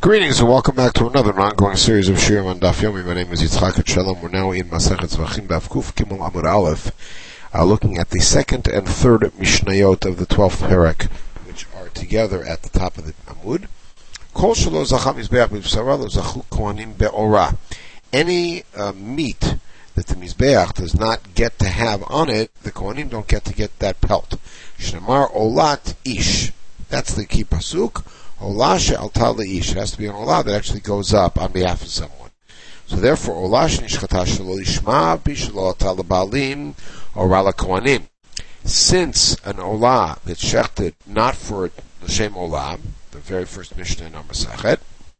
Greetings and welcome back to another ongoing series of Shirim on Daf Yomi. My name is Yitzchak Shalom. We're now in Masechet Zvachim Baf Kuf Gimel Amud Aleph, looking at the second and third Mishnayot of the 12th Perek, which are together at the top of the Amud. Kol shelo zacha mizbeach b'bsara lo zachu kohanim be'ora. Any meat that the Mizbeach does not get to have on it, the Kohanim don't get to get that pelt. Shnamar olat ish. That's the key pasuk. Olah she'alta le'ish. It has to be an olah that actually goes up on behalf of someone. So therefore, olah she'nishchata shelo lishma b'shelo alta leba'alim ora lekohanim. Since an olah that's shechted not for l'shem olah, the very first Mishnah in our Masechet,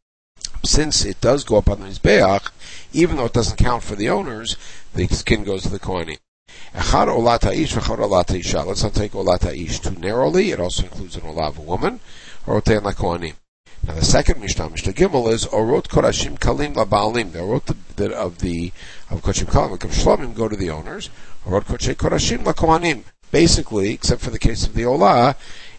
since it does go up on the Mizbeach, even though it doesn't count for the owners, the skin goes to the Kohanim. Echad olat ha'ish v'echad olat ha'isha. Let's not take olat ha'ish too narrowly. It also includes an olah of a woman. Now the second Mishnah, Mishnah Gimel, is Orot Korashim Kalim LaBaalim. The Orot of Koshim Kalim, like Shlomim, go to the owners. Orot Korashim LaKohanim. Basically, except for the case of the Olah,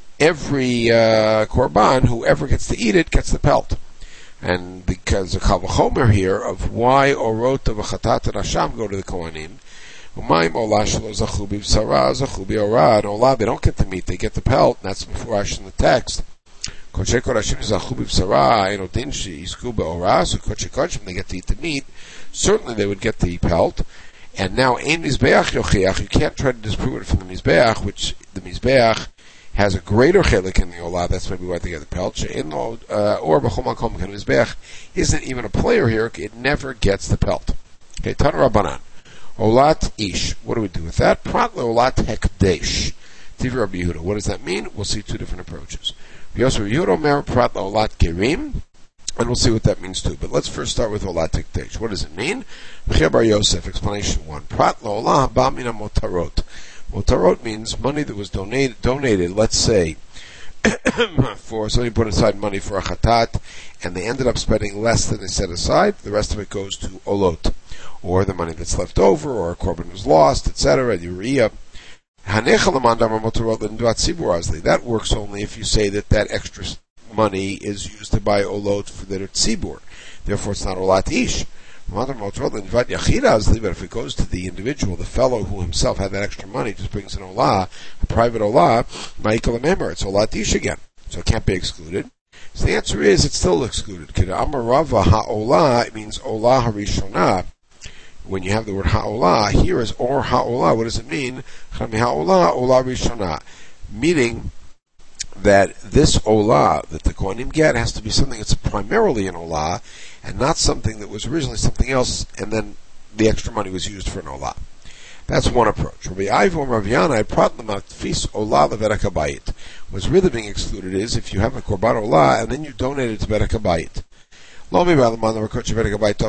every Korban, whoever gets to eat it, gets the pelt. And because the Kal V'chomer here of why Orot of Chatat and Hasham go to the Kohanim, Umayim Olah Shelo Zachu B'Bsara Zachu B'Ora, and Olah, they don't get the meat, they get the pelt, and that's before in the text. Kodesh Kodashim zachu b'bsara, eno din she'yizku be'ora, so Kodesh Kodashim, they get to eat the meat. Certainly they would get the pelt. And now, ein Mizbeach yochiach, you can't try to disprove it from the Mizbeach, which the Mizbeach has a greater chelik in the Olah, that's maybe why they get the pelt. She'en lo, or b'chol makom, the Mizbeach isn't even a player here, it never gets the pelt. Okay, Tana Rabbanan. Olat ish. What do we do with that? Prat le'olat hekdesh. Tiv Rabbi Yehuda. What does that mean? We'll see two different approaches. Yosef Yehuda Mer Prat Olat Gerim, and we'll see what that means too. But let's first start with Olat Hekdesh. What does it mean? Mechia Bar Yosef, explanation 1. Prat Olah Ba Mina Motarot. Motarot means money that was donated, let's say, for somebody put aside money for a chatat, and they ended up spending less than they set aside. The rest of it goes to Olot, or the money that's left over, or a korban was lost, etc., Uriah. That works only if you say that extra money is used to buy olot for the tzibur. Therefore, it's not olat ish. But if it goes to the individual, the fellow who himself had that extra money, just brings an olah, a private olah, it's olat ish again. So it can't be excluded. So the answer is, it's still excluded. Amarava ha'olah, it means olah harishonah. When you have the word ha'olah, here is or ha'olah. What does it mean? Ha'olah, olah rishonah. Meaning that this olah that the Kohanim get has to be something that's primarily an olah, and not something that was originally something else, and then the extra money was used for an olah. That's one approach. Rabbi Ivo Rav Yana, pratlamatfis olah levedek habayit. What's really being excluded is if you have a korban olah, and then you donate it to bedek habayit. Certainly, according to the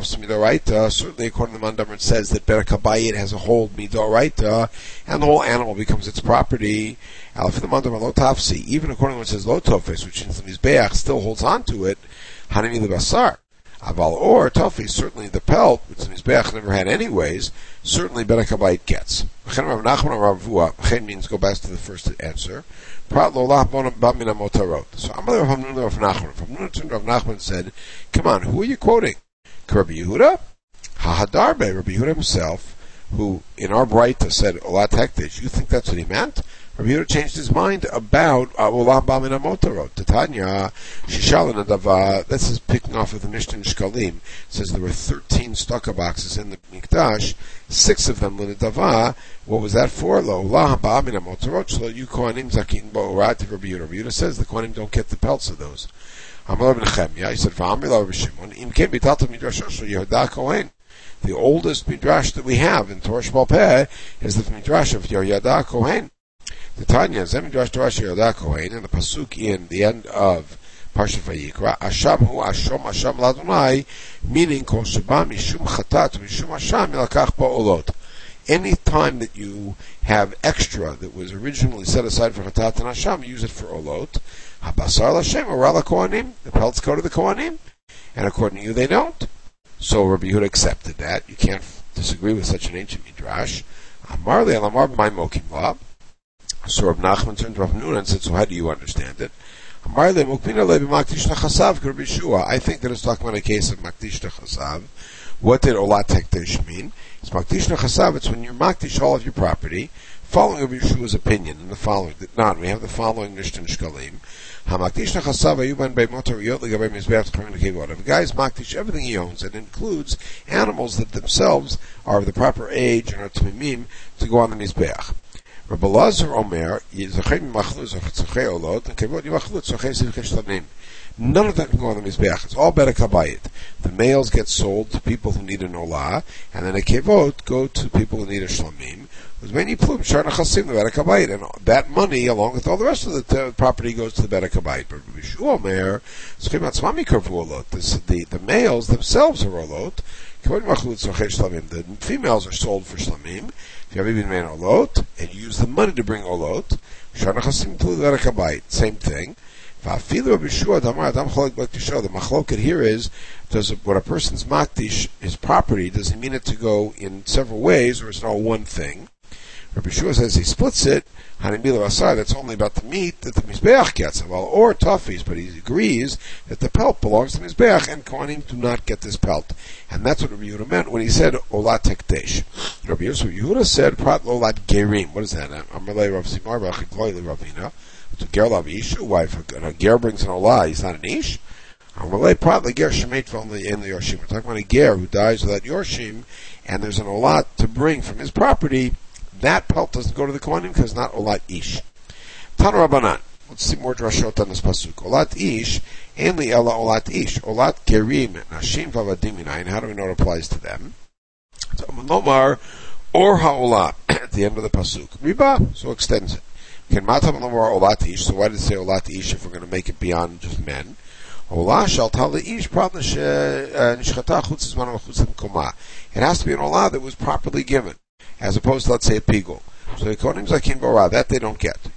Mandamer, it says that Bedek Habayit has a whole midoraita, and the whole animal becomes its property. Even according to what it says lo tofes, which means the Mizbeach still holds on to it, hanimi lebasar. Aval or tofes, certainly the pelt, which the Mizbeach never had anyways, certainly Bedek Habayit gets. Chen means go back to the first answer. Prat lolah b'mina motarot. So Amalei Rav Hamnuna Rav Nachman. Rav Nachman said, "Come on, who are you quoting? Rabbi Yehuda? Hahadarbe, Rabbi Yehuda himself, who in our Braita said olat hekdesh. You think that's what he meant? Rabbi Yehuda changed his mind about olah b'mina motarot. Tanya shishal nadava. This is picking off of the Mishnah in Shkalim. It says there were 13 stucco boxes in the Mikdash, 6 of them l'nadava. What was that for? Olah b'mina motarot. So you kohanim zakin bo'orat. Rabbi Yehuda says the kohanim don't get the pelts of those. Amar ben Chemya, he said, "V'amila Rabbi Shimon, im ken b'talta midrash shel Yehuda Kohen." The oldest midrash that we have in Torah Shebal Peh is the midrash of Yehuda Kohen. The Tanya is midrash Torah shel Yehuda Kohen, and the pasuk in the end of Parshat Vayikra, Asham hu Ashom Asham l'Adonai, meaning kol sheba mishum chatat mishum Asham yilakach ba'olot. Any time that you have extra that was originally set aside for chatat and Asham, use it for olot. Habasar l'Hashem ora l'Kohanim. The pelts go to the Kohanim, and according to you, they don't. So Rabbi Yehuda accepted that. You can't disagree with such an ancient midrash. Amar le'alamar b'may mokim la. So Rav Nachman turned to Rav Hamnuna and said, "So how do you understand it?" I think that it's talking about a case of makdish nechasav. What did olat hekdesh mean? It's makdish nechasav. It's when you're makdish all of your property, following of Yeshua's opinion. In the following, we have the following Mishnah Shkalim. Hamakdish nechasav ayuban beimotar yot legabei mizbeach tchayim lekevod. If a guy is makdish everything he owns, it includes animals that themselves are of the proper age and are tmimim to go on the mizbeach. Rabbi Lazar Omer, none of that can go on the Mizbeach. It's all Bedek HaBayit. The males get sold to people who need an Olah, and then the Kevot go to people who need a Shlamim. And that money, along with all the rest of the property, goes to the Bedek HaBayit. But Rabbi Yeshua Omer, the males themselves are Olot. The females are sold for Shlamim. If you have even made olot, and you use the money to bring olot, same thing. The machloket here is, does it, when a person's makdish, his property, does he mean it to go in several ways, or is it all one thing? Rabbi Yeshua says he splits it, that's only about the meat that the Mizbeach gets, or toffees, but he agrees that the pelt belongs to Mizbeach, and Kohanim do not get this pelt. And that's what Rabbi Yehuda meant when he said, Olat Hekdesh. Rabbi Yehuda said, Prat Olat Gerim. What is that? Amalei Rav Simar B'achikloili Ravina. To Ger Lav Ishu, wife, a Ger brings an Olah, he's not an Ish. Amalei Prat Ger Shemet in the Yorshim. We're talking about a Ger who dies without Yorshim, and there's an Olat to bring from his property. That pelt doesn't go to the Kohanim because it's not Olat Ish. Tana Rabbanan. Let's see more drashot on this pasuk. Olat Ish, Enli Ela Olat Ish. Olat Gerim, Nashim Vavadim Minayin. How do we know it applies to them? So, Nomar, Or HaOlah, at the end of the pasuk. Riba, so extends it. Can Matam Nomar Olat Ish, so why did it say Olat Ish if we're going to make it beyond just men? Olah shall tell the Ish, Prat Nishchata Chutz Zman Chutz Koma. It has to be an Olah that was properly given, as opposed to, let's say, a pigul. So the Kohanim Zakin Borah, that they don't get.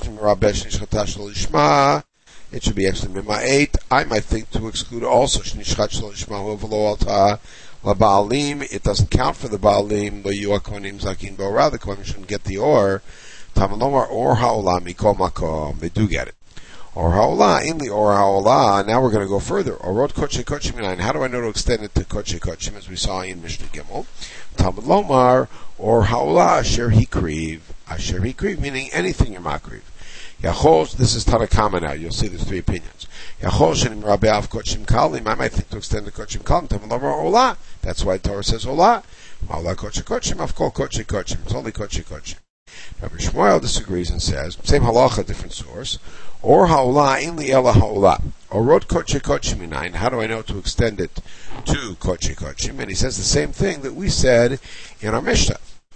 It should be actually Mima'et. I might think to exclude also Shnishchat Shal Ishma V'lo Alta La Baalim. It doesn't count for the Baalim. Lo Yua Kohanim Zakin Borah. The Kohanim shouldn't get the Or. Tamalomar Or Ha'olah Mikol Makom. They do get it. Or Ha'olah, in the Or Ha'olah, now we're going to go further. Orot Koche Kochim Minayin. How do I know to extend it to Koche Kochim, as we saw in Mishnah Gimel? Talmud Lomar, Or Ha'olah, Asher Hikriv. Asher Hikriv, meaning anything you're makriv. Yachol, this is Tanakama now, you'll see there's three opinions. Yachol Shenim Rabbeav Kochim Kalim, I might think to extend to Kochim Kalim, Talmud Lomar Olah. That's why Torah says Olah. Ma'olah Koche Kochim, Afkol Koche Kochim. It's only Koche Kochim. Rabbi Shmuel disagrees and says, same halacha, different source, Or Ha'olah, in the Ela Ha'olah. Orot Koche Kochim Minayin. How do I know to extend it to Koche Kochim? And he says the same thing that we said in our Mishnah.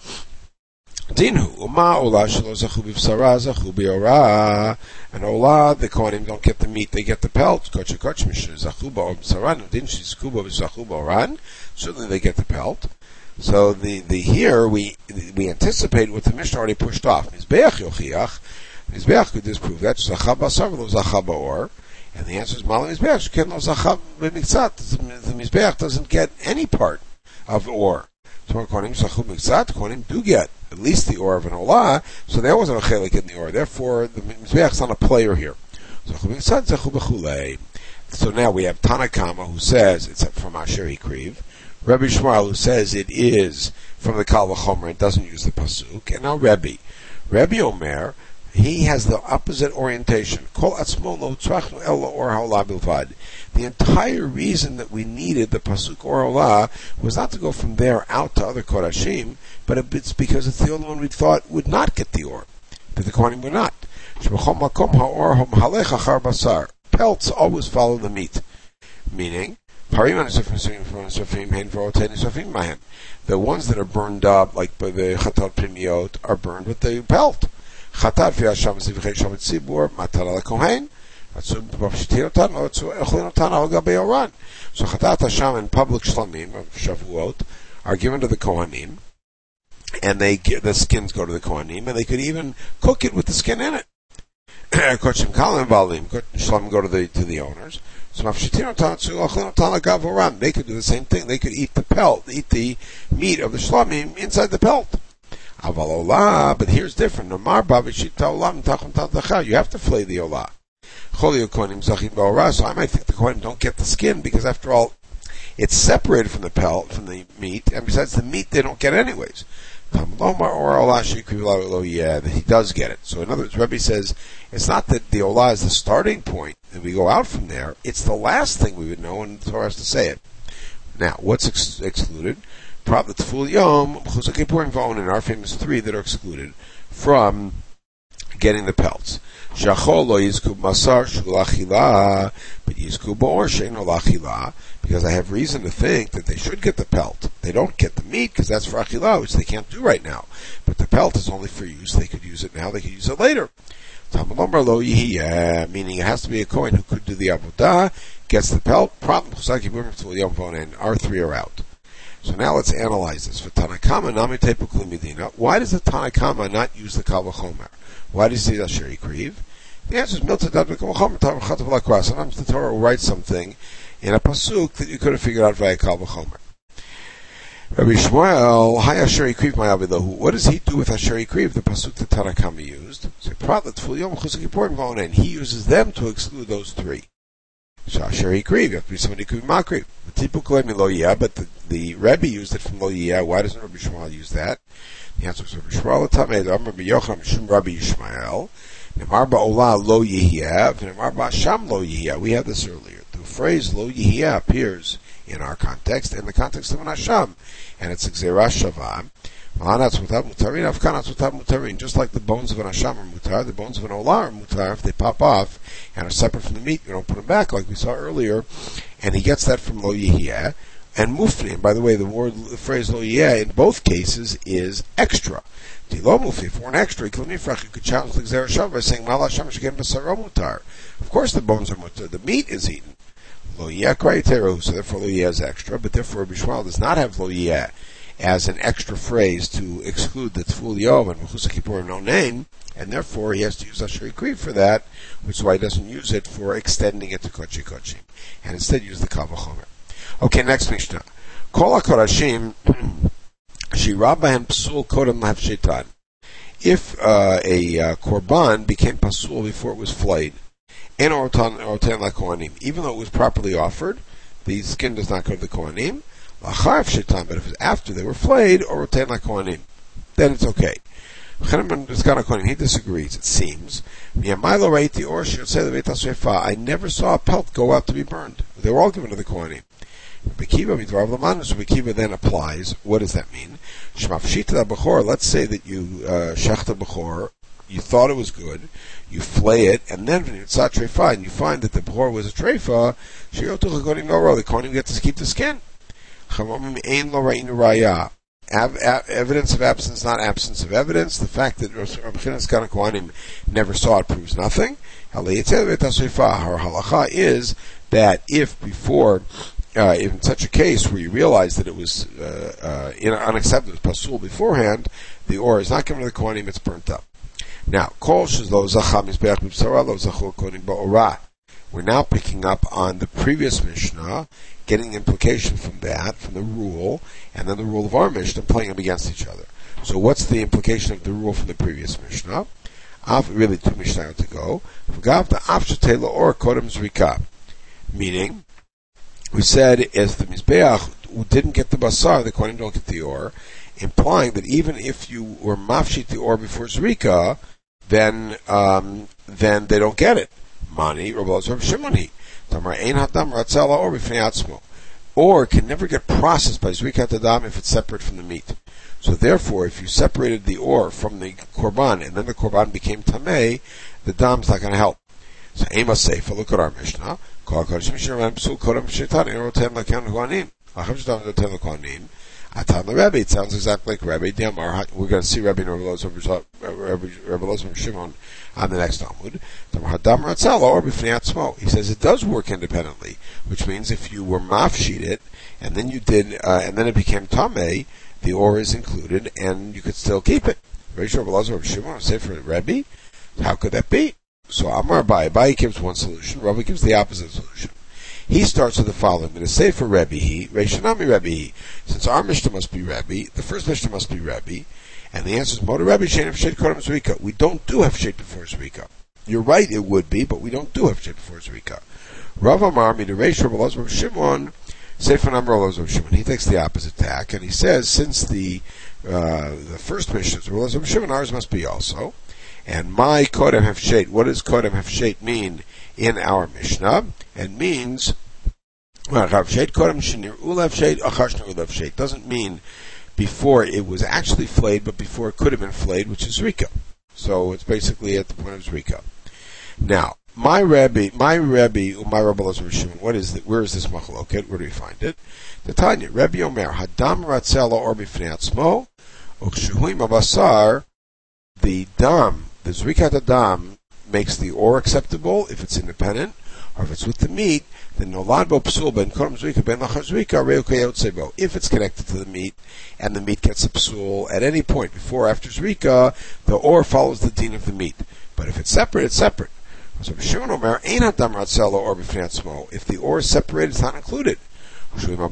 Dinhu, Uma Olah Shelo Zachu B'Vsara, Zachu B'Orah. And Olah, the Kohanim don't get the meat, they get the pelt. Koche Kochim, Zachu B'Orah, Din Shizku B'Zachu B'Orah. Certainly they get the pelt. So the here we anticipate what the Mishnah already pushed off. Mizbeach Yochiach. Mizbeach could disprove that. Zacha Basar Lo Zacha Ba'or. And the answer is Malam Mizbeach. Ken Lo Zacha B'Mikzat. The Mizbeach doesn't get any part of or. So Kohanim Zachu B'Mikzat. Kohanim do get at least the or of an Olah. So there wasn't a chelik in the or. Therefore, the Mizbeach's not a player here. Zachu B'Mikzat. Zachu B'Chulei. So now we have Tanakama who says it's from Asher Hikriv. Rabbi Shmuel, who says it is from the Kal V'chomer, it doesn't use the pasuk, and now Rabbi Omer, he has the opposite orientation. Kol atzmo lo tzrachnu ela or ha'olah bilvad. The entire reason that we needed the pasuk or ha'olah was not to go from there out to other kodashim, but it's because it's the only one we thought would not get the or, that the Kohanim would not. Shebechol makom ha'or ha'malech achar basar. Pelts always follow the meat, meaning the ones that are burned up, like by the chatat primiot, are burned with the pelt. Chatat v'yasham zivchei shavet tzibur matar al kohen. So chatat hasham and public shlamim of Shavuot are given to the kohanim, and the skins go to the kohanim, and they could even cook it with the skin in it. Kochim kalim valim, shlamim go to the owners. So they could do the same thing. They could eat the meat of the shlamim inside the pelt. But here's different. You have to flay the olah. Cholio Kohanim Zachin Ba'ora. So I might think the Kohanim don't get the skin because after all, it's separated from the pelt, from the meat, and besides the meat they don't get anyways. That he does get it. So in other words, Rebbe says, it's not that the Olah is the starting point, and we go out from there, it's the last thing we would know, and the Torah has to say it. Now, what's excluded? Probably the Tful Yom, Chuzak Kippurim V'on, and our famous three that are excluded from getting the pelts. Shachol lo yizku masar shulachila, but yizku ba'or she'eno lachila, because I have reason to think that they should get the pelt. They don't get the meat because that's for achila, which they can't do right now. But the pelt is only for use. They could use it now. They could use it later. Tamalomar lo yihiyah, meaning it has to be a Kohen who could do the avodah, gets the pelt. Problem chusaki b'rim tzul yom v'on, and our three are out. So now let's analyze this. For Tanakama nami tepu kli medina, why does the Tanakama not use the kal v'chomer? Why does he say Asher Yikriv? The answer is Milta Dadbek V'chomer Tav V'chatav L'Kra. Sometimes the Torah will write something in a pasuk that you could have figured out via kal v'chomer. Rabbi Shmuel, Hay Asher Yikriv Ma'avilahu. What does he do with Asher Yikriv, the pasuk that Tanakama used? So Prat L'Tful Yom Chuzak Kippurim V'on, and he uses them to exclude those three. So Asher Yikriv, you have to be somebody who could be Makriv. The Tipu Kolei Lo Yiyah, but the Rebbe used it from Lo Yiyah. Why doesn't Rabbi Shmuel use that? The answer is Rabbi Shmuel Tamei, Rabbi Yocham Shum Rabbi Yishmael. Nemar ba'olah lo yihiyah, nemar ba'asham lo yihiyah. We had this earlier. The phrase lo yihiyah appears in our context, in the context of an asham, and it's a gzerah shavah. Malanatz mutav mutarin, afkanatz mutav mutarin. Just like the bones of an asham are mutar, the bones of an olah are mutar. If they pop off and are separate from the meat, you don't put them back, like we saw earlier. And he gets that from lo yihiyah. And mufni, and by the way, the phrase lo yihiyah in both cases is extra. If we're an extra, you could challenge the gzerah shavah by saying mal hasham shegen b'saro mutar. Of course the bones are mutar, the meat is eaten. Lo yihiyah krayiteru, so therefore lo yihiyah is extra, but therefore Rabbi Shmuel does not have lo yihiyah as an extra phrase to exclude the Tful Yom and Mechusar Kippurim no name, and therefore he has to use Asher Yikriv for that, which is why he doesn't use it for extending it to Kodesh Kodeshim, and instead use the Kal V'chomer. Okay, next Mishnah. Kol HaKodashim Shirah Bahem Psul Kodem Lahafshetan. If a korban became pasul before it was flayed, and Orotan LaKohanim, even though it was properly offered, the skin does not go to the Kohanim. But if it was after they were flayed, or Orotan LaKohanim, then it's okay. He disagrees, it seems. I never saw a pelt go out to be burned. They were all given to the Kohanim. Bekiva then applies. What does that mean? Let's say that you shechta bechor, you thought it was good, you flay it, and then when it's not treifa, and you find that the bechor was a treifa, the Kohanim get to keep the skin. Evidence of absence, not absence of evidence. The fact that Rabbi Chinas Kohanim never saw it proves nothing. Our halacha is that if before, in such a case where you realize that it was unacceptable, pasul beforehand, the ore is not given to the Kohanim, it's burnt up. Now, we're now picking up on the previous Mishnah, getting implication from that, from the rule, and then the rule of our Mishnah, playing them against each other. So what's the implication of the rule from the previous Mishnah? Really 2 Mishnah to go. Meaning, we said, as the Mizbeach didn't get the basar, the Kohanim don't get the ore, implying that even if you were mafshit the ore before Zrika, then they don't get it. Mani, Rabbi Shimoni. Or can never get processed by Zrikat Adam if it's separate from the meat. So therefore, if you separated the ore from the korban and then the korban became tamei, the dam's not going to help. So Ema Seifa, look at our Mishnah. It sounds exactly like Rebbe. We're going to see Rebbe and Shimon on the next Talmud. He says it does work independently, which means if you were mafshit it, and then you did, and then it became tamei, the ore is included, and you could still keep it. Shimon say for Rebbe, how could that be? So Amar Abai gives one solution, Rabbi gives the opposite solution. He starts with the following: "I'm going to say for Rebbe, Reishanami Rebbe. Since our Mishnah must be Rebbe, the first Mishnah must be Rebbe, and the answer is Motor Rebbe Shein Hefshet Kodem Zrika. We don't do Hefshet before Zrika. you're right, it would be, but we don't do Hefshet before Zrika. Rav Amar Midiresh Rav Elazar Rav Shimon Sefer Amar Elazar Rav Shimon. He takes the opposite tack, and he says since the first Mishnah is Rav Elazar Rav Shimon, ours must be also. And my Kodem Hefshet, what does Kodem Hefshet mean in our Mishnah? It means doesn't mean before it was actually flayed, but before it could have been flayed, which is Zrika. So it's basically at the point of Zrika. Now, my Rebbe, my Rabbi Elazar Shimon, what is it? Where is this machloket? Where do we find it? The Tanya, Rebbe Omer, Hadam Ratzela or Bifnei Atzmo, Ukshuhuim Abasar, the dam, the Zrikat Adam makes the or acceptable if it's independent, or if it's with the meat, then Nolad Bo Psul Ben Kodem Zrika Ben Lachar Zrika Reukayot Sebo. If it's connected to the meat, and the meat gets a psul at any point before or after Zrika, the or follows the din of the meat. But if it's separate, it's separate. So if the or is separated, it's not included. So he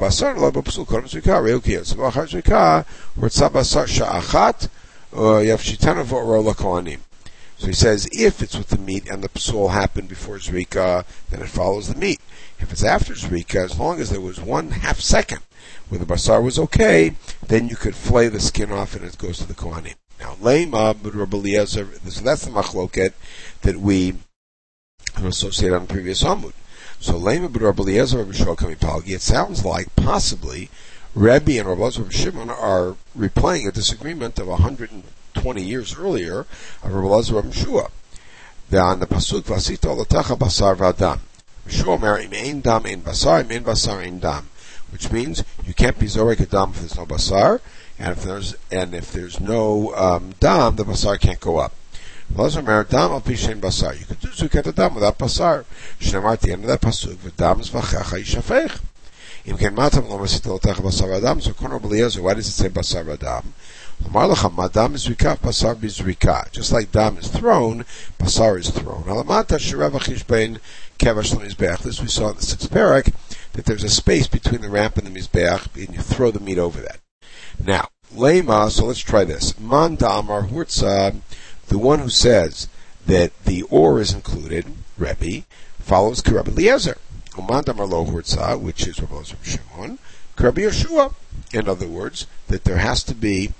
says, if it's with the meat and the psul happened before Zrika, then it follows the meat. If it's after Zrika, as long as there was 1/2 second where the basar was okay, then you could flay the skin off and it goes to the kohanim. Now, Leima B'Rabbi Eliezer, so that's the machloket that we associate on the previous Amud. So Leima B'Rabbi Eliezer Rabbi Shua Kami Palgi, it sounds like possibly Rebbe and Rabbi Elazar Rabbi Shimon are replaying a disagreement of 120 years earlier of Rabbi Elazar Rabbi Shua. On the pasuk Vasita Olatecha Basar V'Adam. Shua Mer Im Ein Dam Ein Basar Im Ein Basar Ein Dam, which means you can't be Zorek a Dam if there's no Basar, and if there's no Dam, the Basar can't go up. Elazar Mer Dam Al Pi Shein Basar. You could do Zukat Dam without Basar. Shneimar at the end of that pasuk V'Dam Zvachecha Yishafech. Im Ken Matam Lo Vasita Olatecha Basar V'Adam. So Kon Rabbi Eliezer, why does it say Basar V'Adam? Madam is Zrika, Basar is Zrika. Just like Dam is thrown, Basar is thrown. This we saw in the 6th parak, that there's a space between the ramp and the Mizbeach, and you throw the meat over that. Now, Lema, so let's try this. Man Damar Hurtza, the one who says that the or is included, Rebbe, follows Rabbi Eliezer. Man Damar Lo Hurtza, which is Rabbi Elazar Shimon, Rabbi Yeshua. In other words, that there has to be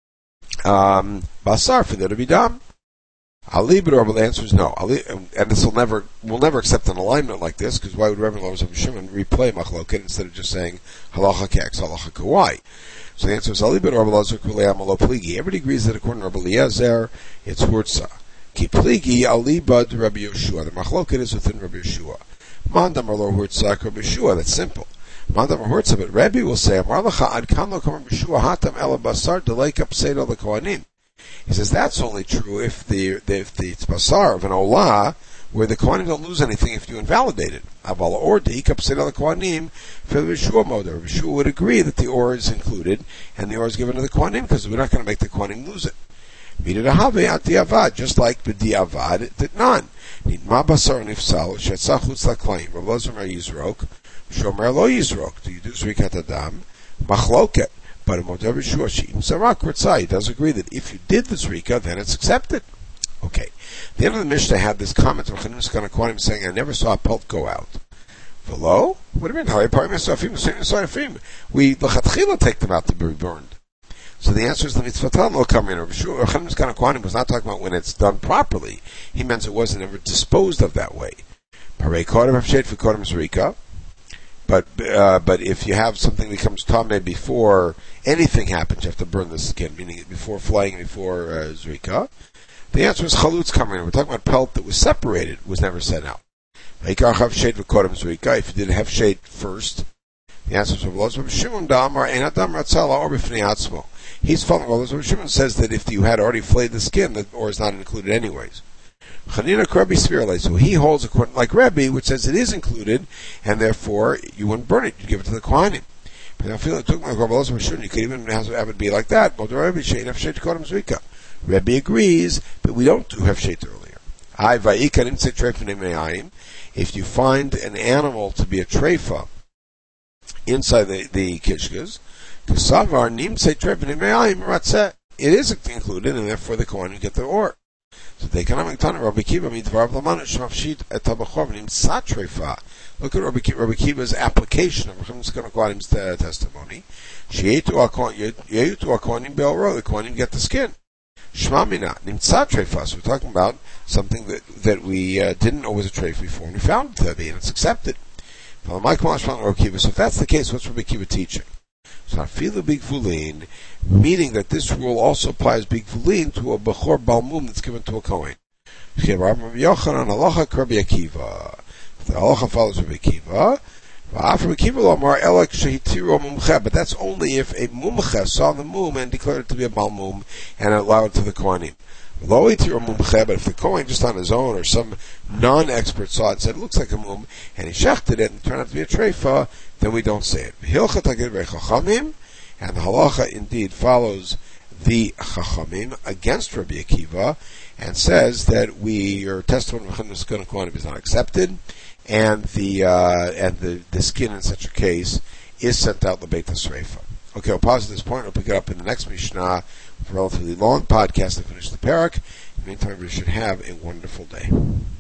basar for there to be dam. Ali, but the answer is no. And this we'll never accept an alignment like this, because why would Rabbi Elazar Shimon replay machloket instead of just saying halacha kex, halacha kawai? So the answer is Ali, but Rabbi Elazar kulei amalo pligi. Everybody agrees that according to Rabbi Eliezer, it's hurtza. Ki pligi Ali bad Rabbi Yeshua. The machloket is within Rabbi Yeshua. Mandam arlo hurtza Rabbi Yeshua. That's simple. Mandam hurtza, but Rabbi will say Amar lacha ad kan lo kamar Yeshua hatam ela basar delay kapsedo the kohanim. He says that's only true if the basar of an olah, where the kohanim don't lose anything if you invalidate it. Aval or deikap sed al kohanim for the Rishua moder. Rishua would agree that the or is included and the or is given to the kohanim because we're not going to make the kohanim lose it. Just like b'diavad, it did none. Nidma basar nifsal shetzach chutz laklayim. Rav Elazar Mer Yizrok, Shomer lo Yizrok. Do you do zrikat adam? Machloket. But he does agree that if you did the zrika, then it's accepted. Okay. The end of the Mishnah had this comment of Chanunis Kanakonim saying, I never saw a pelt go out. V'lo? What do you mean? We l'chatchila take them out to be burned. So the answer is the mitzvatan will come in. Chanunis Kanakonim was not talking about when it's done properly. He meant it wasn't ever disposed of that way. Parei kodem hafshet v'kodem zrika. But if you have something that becomes tameh before anything happens, you have to burn the skin, meaning before flaying, before zrika. The answer is chalutz coming in. We're talking about pelt that was separated, was never sent out. If you did hefshet first, the answer is he's following all this. Shimon says that if you had already flayed the skin, that or is not included anyways. So he holds according like Rebbe, which says it is included, and therefore you wouldn't burn it; you give it to the kohanim. But I feel it took my Rabbi Elazar Shimon. You could even have it be like that. Rebbe agrees, but we don't do hefshet earlier. If you find an animal to be a treifa inside the kishkas, it is included, and therefore the kohen will get the or. So they can have Rabbi Kiva means Look at Rabbi Kiva's application of Rabbi Kohanim's testimony. The Kohanim get the skin. Shmamina nimtza treifas. We're talking about something that we didn't know was a treif before, and we found it to be, and it's accepted. So if that's the case, what's Rabbi Kiva teaching? So afilu bigvulin, meaning that this rule also applies bigvulin to a bechor balmum that's given to a kohen. The halacha follows Rabbi Kiva. But that's only if a mumcha saw the mum and declared it to be a balmum and allowed it to the kohanim. But if the kohen just on his own or some non-expert saw it and said it looks like a mum and he shechted it and it turned out to be a treifa, then we don't say it. And the halacha indeed follows the chachamim against Rabbi Akiva and says that your testimony of Kohanim is not accepted, and the skin in such a case is sent out the Beit HaSreifa. Okay, I'll pause at this point. I'll pick it up in the next Mishnah with a relatively long podcast to finish the parak. In the meantime, we should have a wonderful day.